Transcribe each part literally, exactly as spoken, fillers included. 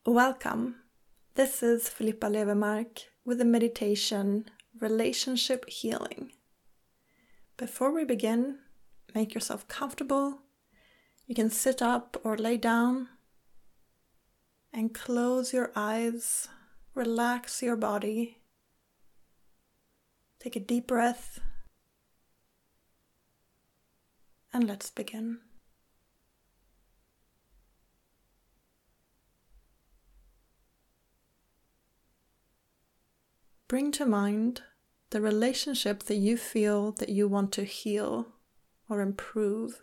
Welcome. This is Filippa Levermark with the meditation Relationship Healing. Before we begin, make yourself comfortable. You can sit up or lay down and close your eyes. Relax your body. Take a deep breath and let's begin. Bring to mind the relationship that you feel that you want to heal or improve.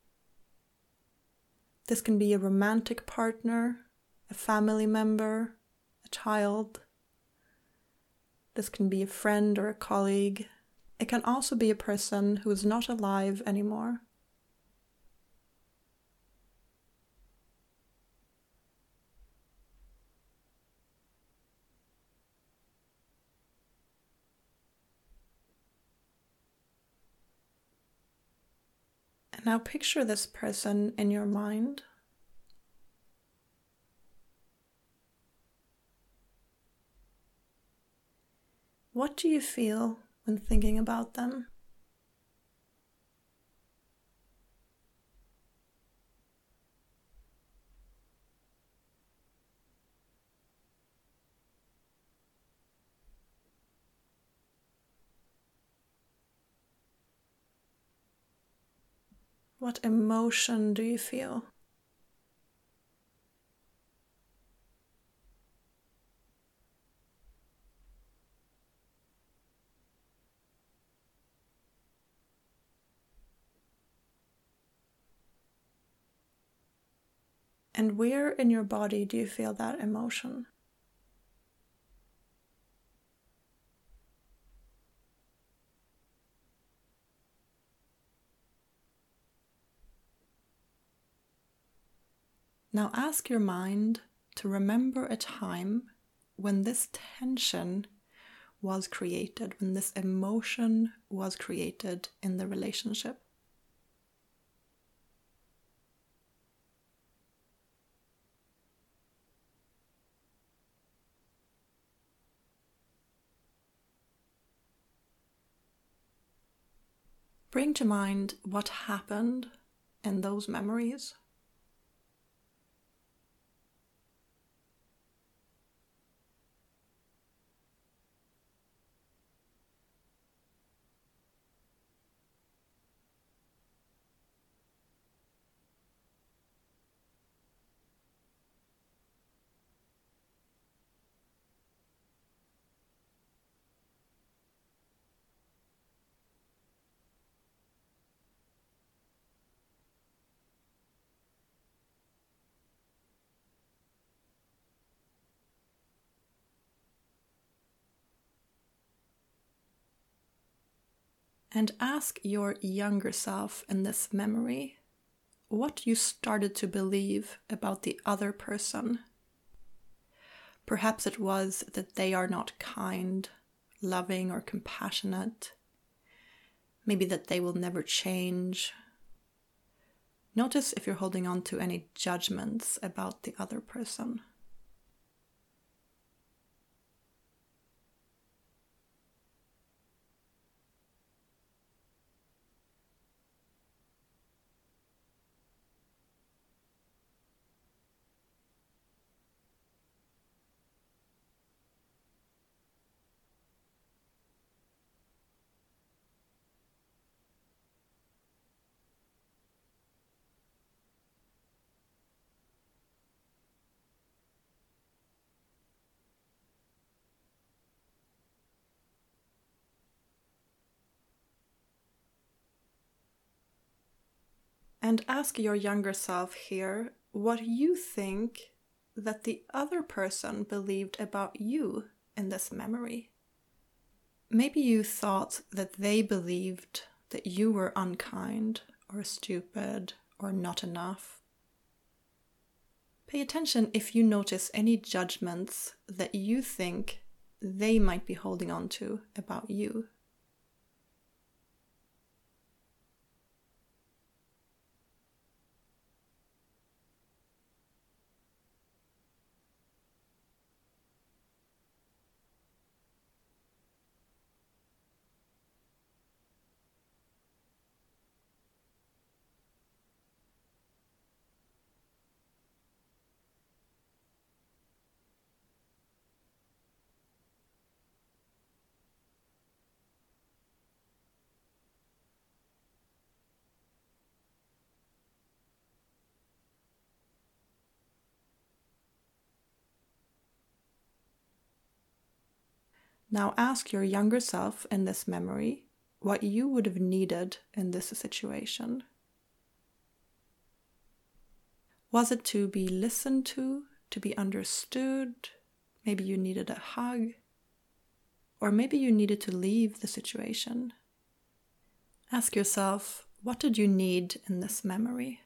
This can be a romantic partner, a family member, a child. This can be a friend or a colleague. It can also be a person who is not alive anymore. Now picture this person in your mind. What do you feel when thinking about them? What emotion do you feel? And where in your body do you feel that emotion? Now ask your mind to remember a time when this tension was created, when this emotion was created in the relationship. Bring to mind what happened in those memories. And ask your younger self in this memory what you started to believe about the other person. Perhaps it was that they are not kind, loving, or compassionate. Maybe that they will never change. Notice if you're holding on to any judgments about the other person. And ask your younger self here what you think that the other person believed about you in this memory. Maybe you thought that they believed that you were unkind or stupid or not enough. Pay attention if you notice any judgments that you think they might be holding on to about you. Now ask your younger self in this memory what you would have needed in this situation. Was it to be listened to, to be understood? Maybe you needed a hug, or maybe you needed to leave the situation. Ask yourself, what did you need in this memory?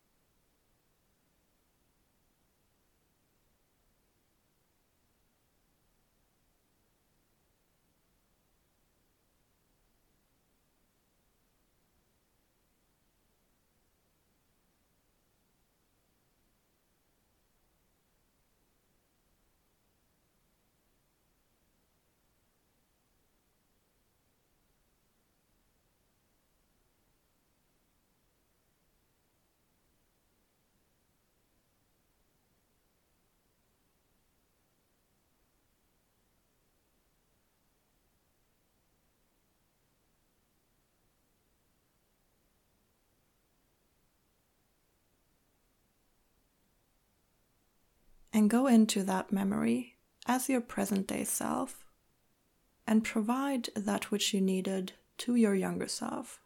And go into that memory as your present day self and provide that which you needed to your younger self.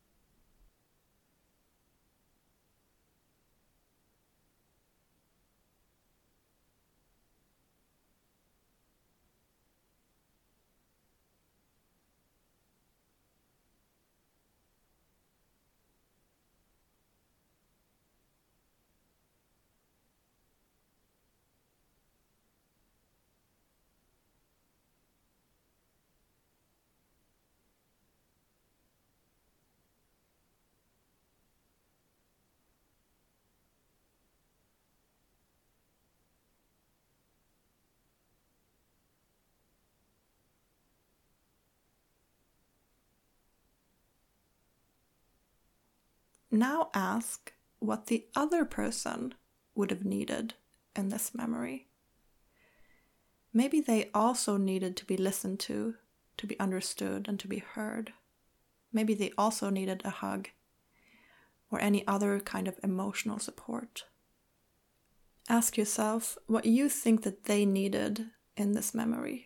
Now ask what the other person would have needed in this memory. Maybe they also needed to be listened to, to be understood, and to be heard. Maybe they also needed a hug or any other kind of emotional support. Ask yourself what you think that they needed in this memory.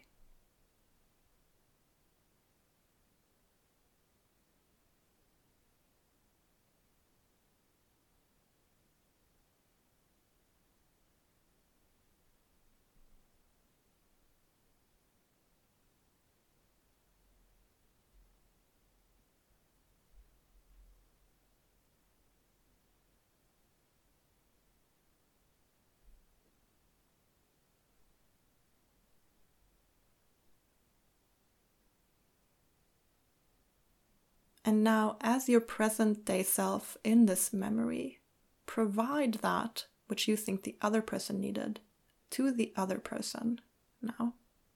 And now, as your present day self in this memory, provide that which you think the other person needed to the other person now.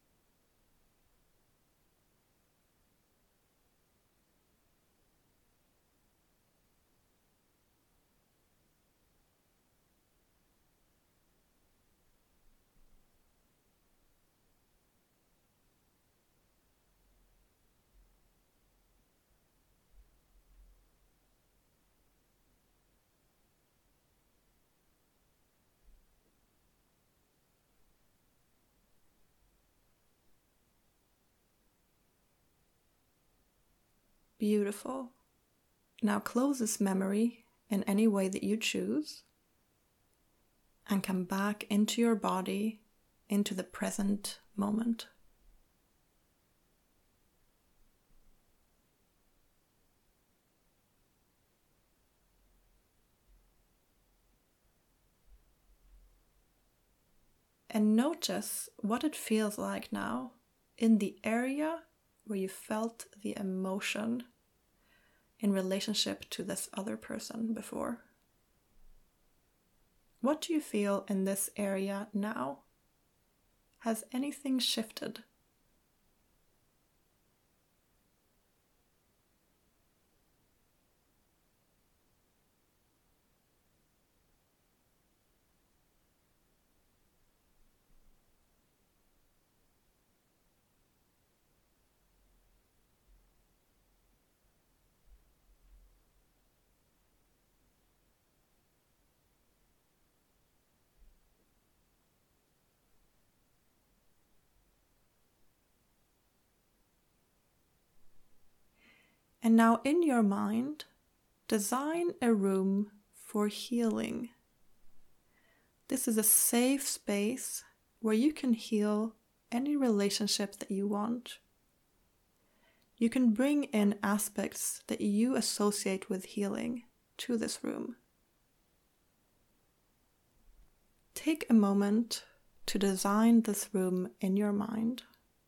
Beautiful. Now close this memory in any way that you choose and come back into your body, into the present moment. And notice what it feels like now in the area where you felt the emotion in relationship to this other person before. What do you feel in this area now? Has anything shifted? And now in your mind, design a room for healing. This is a safe space where you can heal any relationship that you want. You can bring in aspects that you associate with healing to this room. Take a moment to design this room in your mind.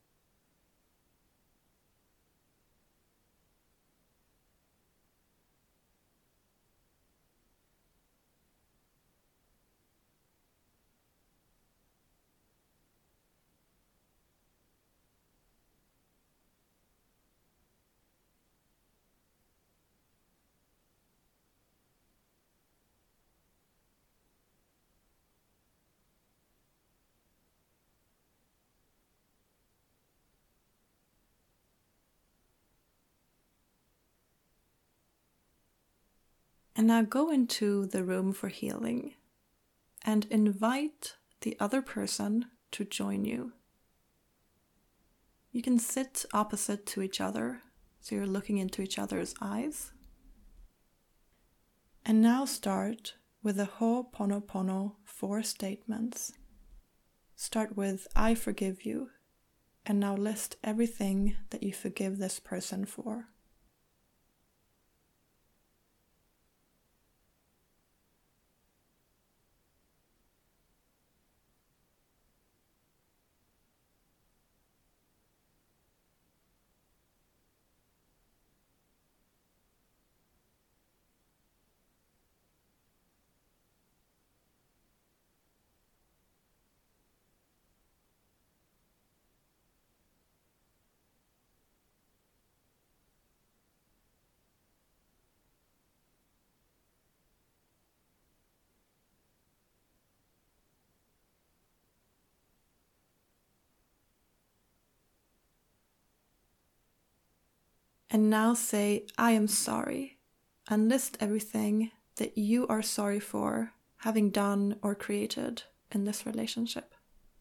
And now go into the room for healing and invite the other person to join you. You can sit opposite to each other, so you're looking into each other's eyes. And now start with the Ho'oponopono four statements. Start with, I forgive you, and now list everything that you forgive this person for. And now say, I am sorry, and list everything that you are sorry for having done or created in this relationship.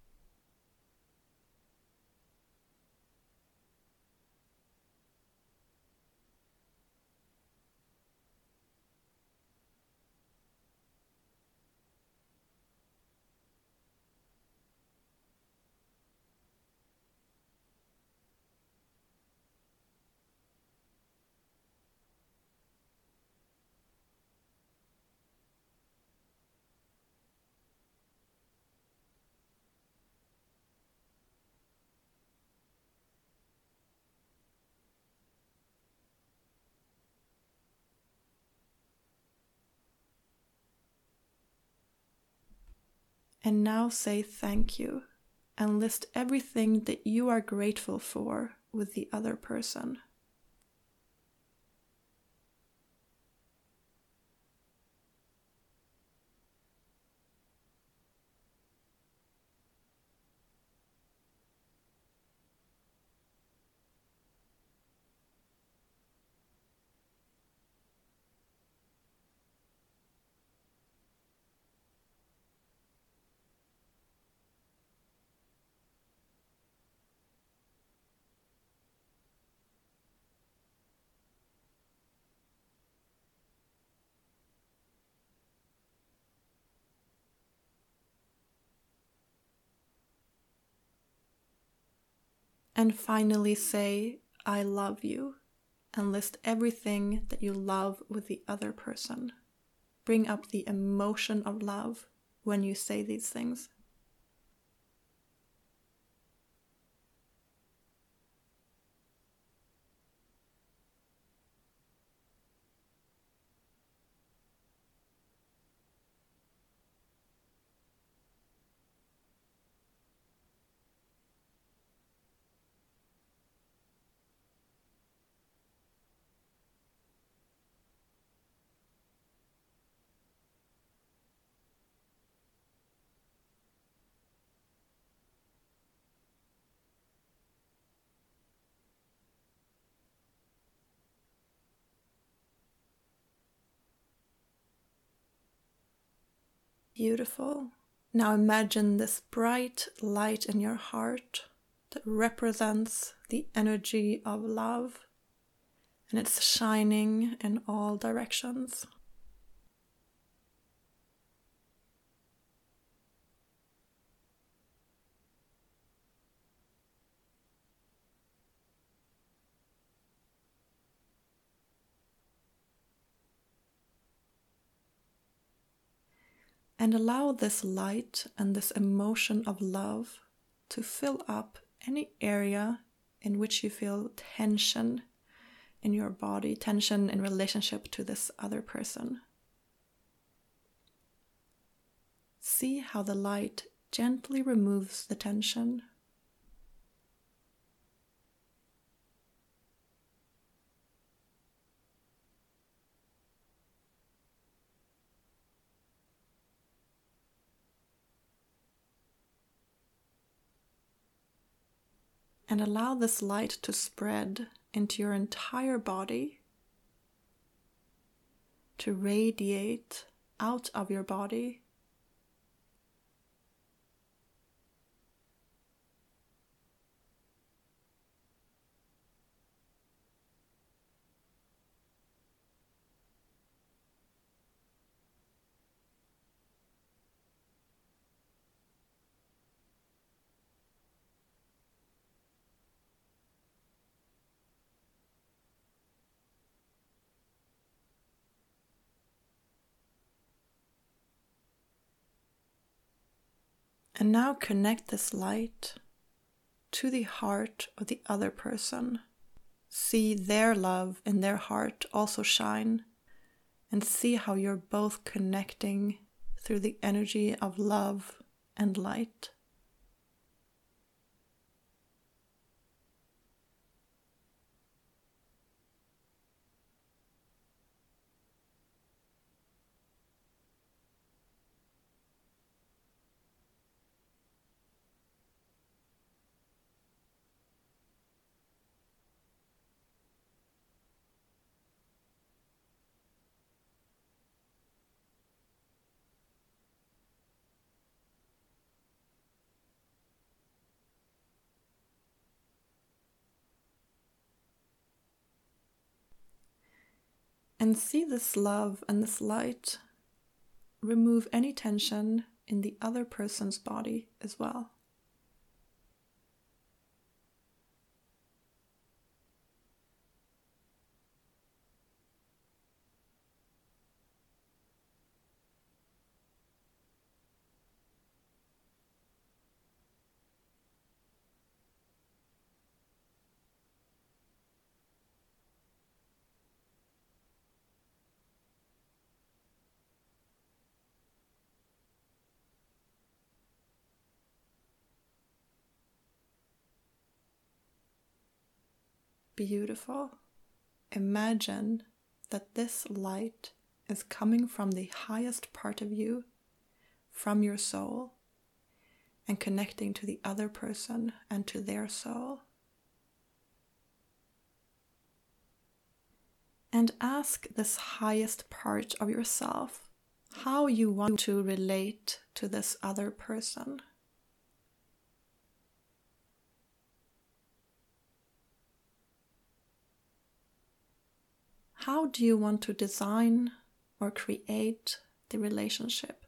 And now say thank you and list everything that you are grateful for with the other person. And finally say, I love you, and list everything that you love with the other person. Bring up the emotion of love when you say these things. Beautiful. Now imagine this bright light in your heart that represents the energy of love. and it's shining in all directions. And allow this light and this emotion of love to fill up any area in which you feel tension in your body, tension in relationship to this other person. See how the light gently removes the tension. And allow this light to spread into your entire body, to radiate out of your body. And now connect this light to the heart of the other person. See their love in their heart also shine, and see how you're both connecting through the energy of love and light. And see this love and this light remove any tension in the other person's body as well. Beautiful. Imagine that this light is coming from the highest part of you, from your soul, and connecting to the other person and to their soul. And ask this highest part of yourself how you want to relate to this other person. How do you want to design or create the relationship?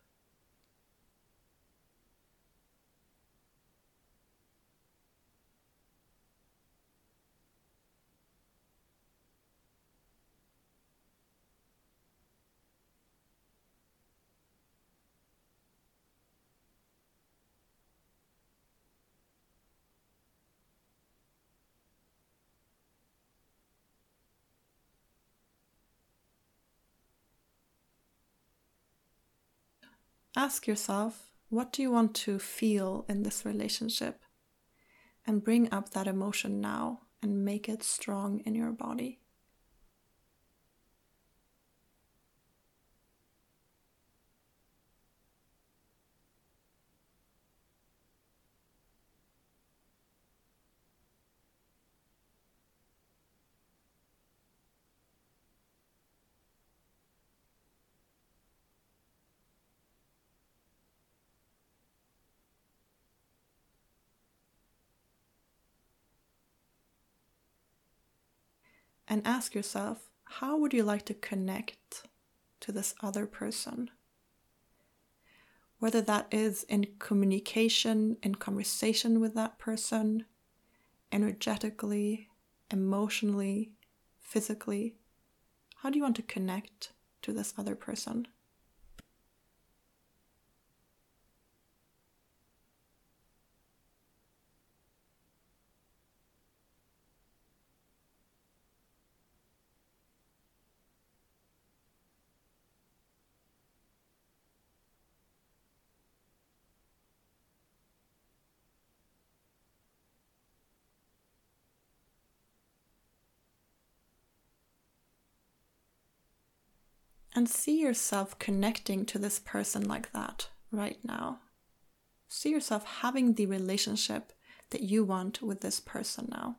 Ask yourself, what do you want to feel in this relationship? And bring up that emotion now and make it strong in your body. and ask yourself, how would you like to connect to this other person? Whether that is in communication, in conversation with that person, energetically, emotionally, physically. How do you want to connect to this other person? And see yourself connecting to this person like that right now. See yourself having the relationship that you want with this person now.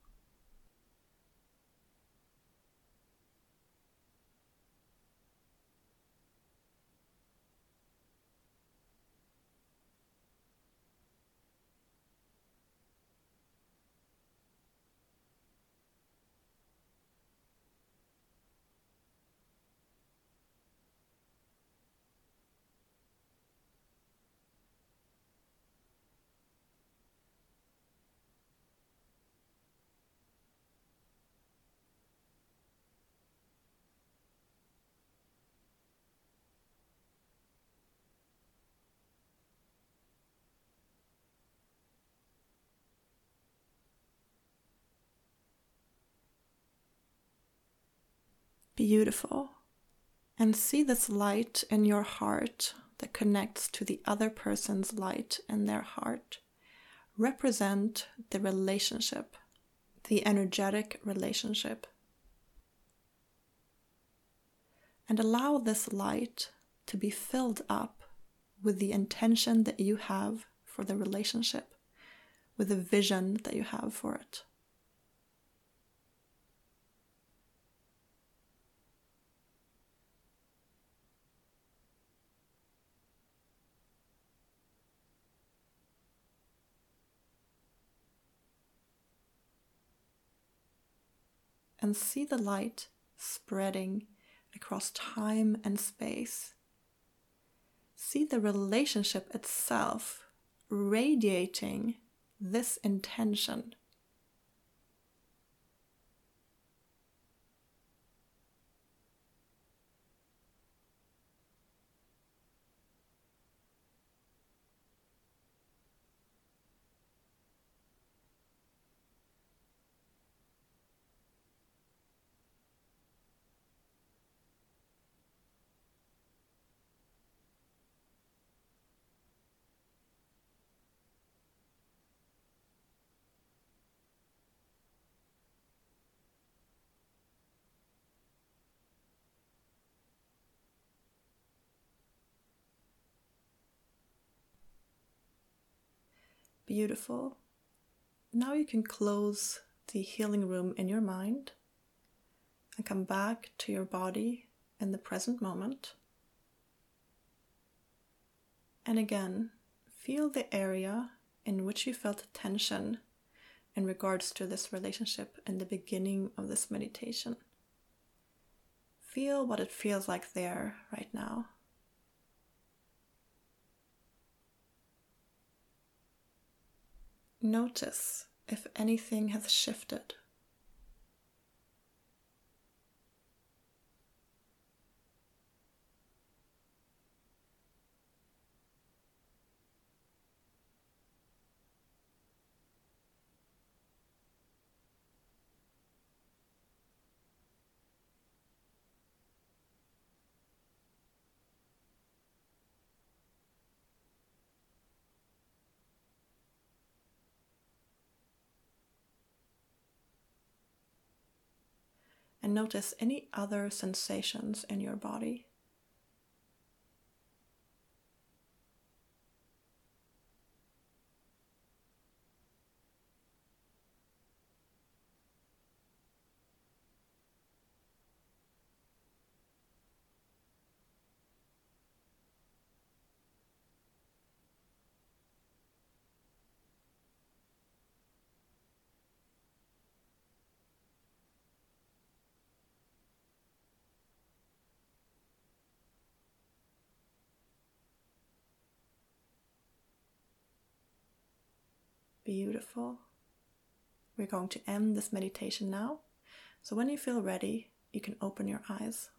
Beautiful. And see this light in your heart that connects to the other person's light in their heart. Represent the relationship, the energetic relationship. And allow this light to be filled up with the intention that you have for the relationship, with the vision that you have for it. And see the light spreading across time and space. See the relationship itself radiating this intention. Beautiful. Now you can close the healing room in your mind and come back to your body in the present moment. And again, feel the area in which you felt tension in regards to this relationship in the beginning of this meditation. Feel what it feels like there right now. Notice if anything has shifted. And notice any other sensations in your body. Beautiful. We're going to end this meditation now. So when you feel ready, you can open your eyes.